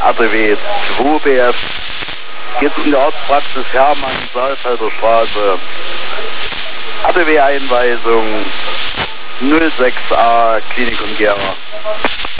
ADW 2 BF. Jetzt in der Arztpraxis Hermann, Saalfelder Straße. ADW-Einweisung 06a Klinikum Gera.